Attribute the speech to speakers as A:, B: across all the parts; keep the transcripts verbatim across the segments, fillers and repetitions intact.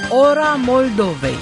A: Ora Moldovei.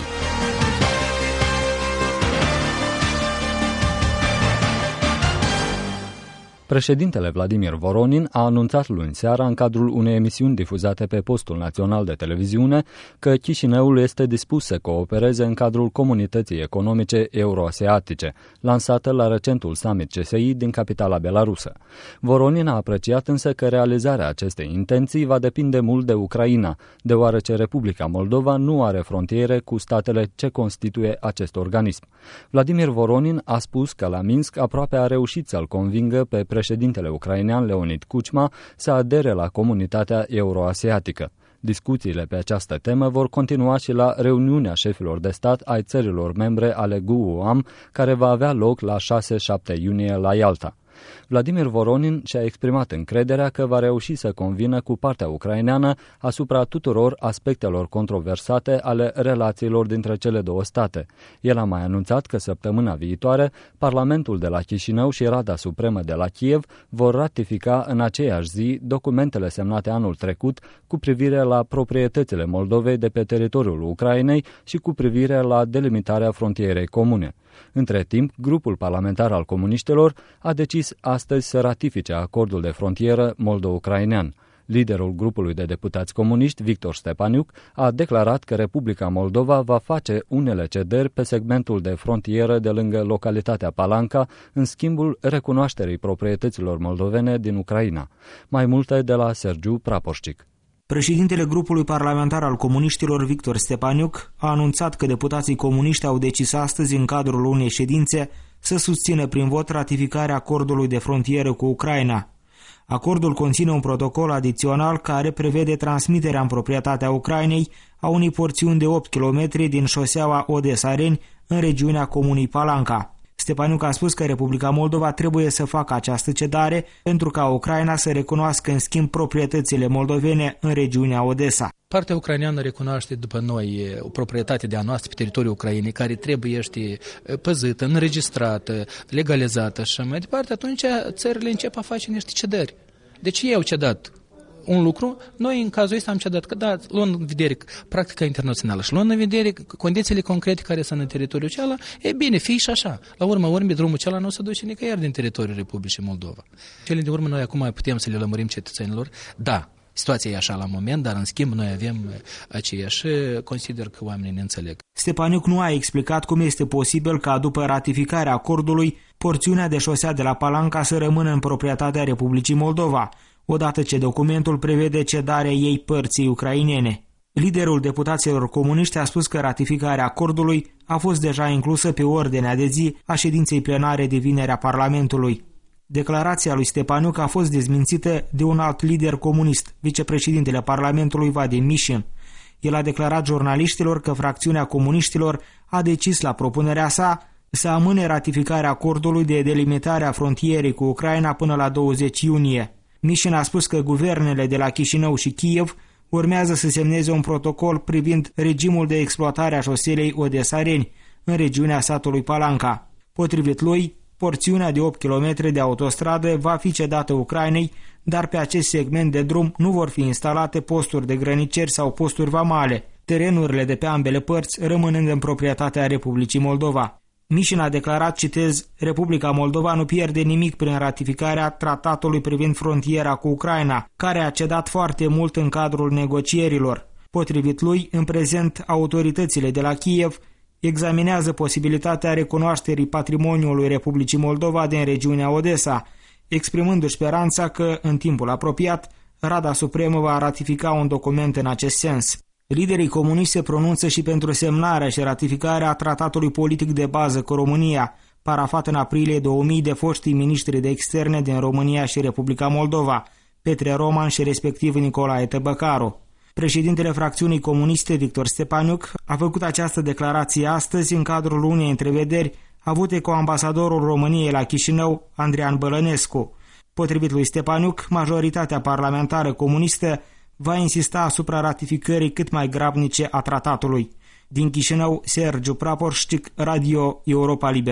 B: Președintele Vladimir Voronin a anunțat luni seara în cadrul unei emisiuni difuzate pe postul național de televiziune că Chișinăul este dispus să coopereze în cadrul Comunității Economice Euroasiatice, lansată la recentul summit C S I din capitala belarusă. Voronin a apreciat însă că realizarea acestei intenții va depinde mult de Ucraina, deoarece Republica Moldova nu are frontiere cu statele ce constituie acest organism. Vladimir Voronin a spus că la Minsk aproape a reușit să-l convingă pe președintele ucrainean Leonid Kuchma să adere la comunitatea euroasiatică. Discuțiile pe această temă vor continua și la reuniunea șefilor de stat ai țărilor membre ale G U A M, care va avea loc la șase șapte iunie la Ialta. Vladimir Voronin și-a exprimat încrederea că va reuși să convină cu partea ucraineană asupra tuturor aspectelor controversate ale relațiilor dintre cele două state. El a mai anunțat că săptămâna viitoare Parlamentul de la Chișinău și Rada Supremă de la Kiev vor ratifica în aceeași zi documentele semnate anul trecut cu privire la proprietățile Moldovei de pe teritoriul Ucrainei și cu privire la delimitarea frontierei comune. Între timp, grupul parlamentar al comuniștilor a decis astăzi să ratifice acordul de frontieră moldo-ucrainean. Liderul grupului de deputați comuniști, Victor Stepaniuk, a declarat că Republica Moldova va face unele cederi pe segmentul de frontieră de lângă localitatea Palanca, în schimbul recunoașterii proprietăților moldovene din Ucraina. Mai multe de la Sergiu Praporșcic.
C: Președintele grupului parlamentar al comuniștilor, Victor Stepaniuk, a anunțat că deputații comuniști au decis astăzi, în cadrul unei ședințe, să susțină prin vot ratificarea acordului de frontieră cu Ucraina. Acordul conține un protocol adițional care prevede transmiterea în proprietatea Ucrainei a unei porțiuni de opt kilometri din șoseaua Odessa-Reni în regiunea comunii Palanca. Stepaniuk a spus că Republica Moldova trebuie să facă această cedare pentru ca Ucraina să recunoască în schimb proprietățile moldovene în regiunea Odessa.
D: Partea ucraineană recunoaște după noi o proprietate de a noastră pe teritoriul Ucrainei care trebuie este păzită, înregistrată, legalizată și mai departe, atunci țările încep a face niște cedări. Deci ei au cedat un lucru, noi în cazul ăsta am cedat că da, luând în vedere practica internațională și luând în vedere condițiile concrete care sunt în teritoriul acela, e bine, fie și așa. La urmă, urmă, drumul acela nu o să duce nicăieri din teritoriul Republicii Moldova. Cele de urmă noi acum putem să le lămurim cetățenilor. Da, situația e așa la moment, dar în schimb noi avem aceea și consider că oamenii ne înțeleg.
C: Stepaniuk nu a explicat cum este posibil ca după ratificarea acordului, porțiunea de șosea de la Palanca să rămână în proprietatea Republicii Moldova, odată ce documentul prevede cedarea ei părții ucrainene. Liderul deputaților comuniști a spus că ratificarea acordului a fost deja inclusă pe ordinea de zi a ședinței plenare de vineri a Parlamentului. Declarația lui Stepaniuk a fost dezmințită de un alt lider comunist, vicepreședintele Parlamentului Vadim Mishin. El a declarat jurnaliștilor că fracțiunea comuniștilor a decis la propunerea sa să amâne ratificarea acordului de delimitare a frontierei cu Ucraina până la douăzeci iunie. Mishin a spus că guvernele de la Chișinău și Kiev urmează să semneze un protocol privind regimul de exploatare a șoselei Odessa-Reni în regiunea satului Palanca. Potrivit lui, porțiunea de opt kilometri de autostradă va fi cedată Ucrainei, dar pe acest segment de drum nu vor fi instalate posturi de grăniceri sau posturi vamale, terenurile de pe ambele părți rămânând în proprietatea Republicii Moldova. Mishin a declarat, citez, Republica Moldova nu pierde nimic prin ratificarea tratatului privind frontiera cu Ucraina, care a cedat foarte mult în cadrul negocierilor. Potrivit lui, în prezent, autoritățile de la Kiev examinează posibilitatea recunoașterii patrimoniului Republicii Moldova din regiunea Odessa, exprimându-și speranța că, în timpul apropiat, Rada Supremă va ratifica un document în acest sens. Liderii comuniști se pronunță și pentru semnarea și ratificarea tratatului politic de bază cu România, parafat în aprilie două mii de foștii miniștri de externe din România și Republica Moldova, Petre Roman și respectiv Nicolae Tăbăcaru. Președintele fracțiunii comuniste, Victor Stepaniuk, a făcut această declarație astăzi în cadrul unei întrevederi avute cu ambasadorul României la Chișinău, Andrian Bălănescu. Potrivit lui Stepaniuk, majoritatea parlamentară comunistă va insista asupra ratificării cât mai grabnice a tratatului. Din Chișinău, Sergiu Praporșcic, Radio Europa Liberă.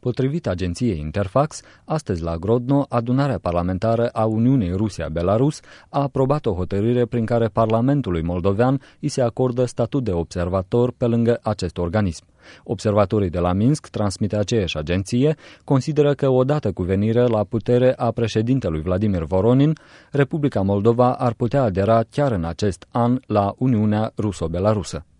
B: Potrivit agenției Interfax, astăzi la Grodno, adunarea parlamentară a Uniunii Rusia-Belarus a aprobat o hotărâre prin care Parlamentului moldovean îi se acordă statut de observator pe lângă acest organism. Observatorii de la Minsk, transmite aceeași agenție, consideră că odată cu venirea la putere a președintelui Vladimir Voronin, Republica Moldova ar putea adera chiar în acest an la Uniunea Ruso-Belarusă.